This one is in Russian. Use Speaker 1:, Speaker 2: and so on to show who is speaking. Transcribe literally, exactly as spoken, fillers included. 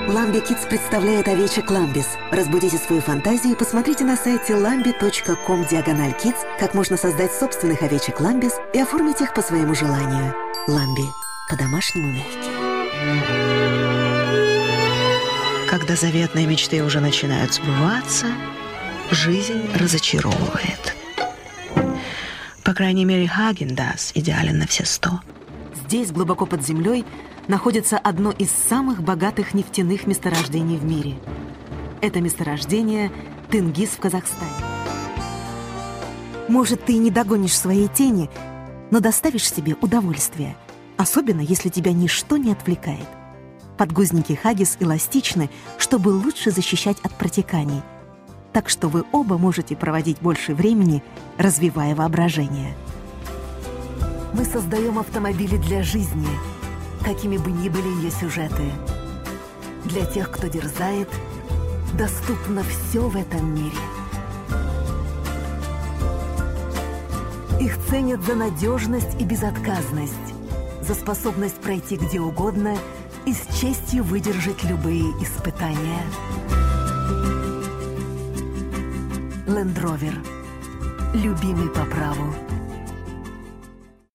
Speaker 1: Lambi Kids представляет овечек Ламбис. Разбудите свою фантазию и посмотрите на сайте ламби точка ком диагональ kids, как можно создать собственных овечек Ламбис и оформить их по своему желанию. Ламби. По-домашнему мягкие.
Speaker 2: Когда заветные мечты уже начинают сбываться, жизнь разочаровывает. По крайней мере, Häagen-Dazs идеален на все сто.
Speaker 1: Здесь, глубоко под землей, находится одно из самых богатых нефтяных месторождений в мире. Это месторождение Тенгиз в Казахстане. Может, ты и не догонишь своей тени, но доставишь себе удовольствие, особенно если тебя ничто не отвлекает. Подгузники Huggies эластичны, чтобы лучше защищать от протеканий, так что вы оба можете проводить больше времени, развивая воображение. Мы создаем автомобили для жизни, какими бы ни были ее сюжеты. Для тех, кто дерзает, доступно все в этом мире. Их ценят за надежность и безотказность, за способность пройти где угодно и с честью выдержать любые испытания. Land Rover. Любимый по праву.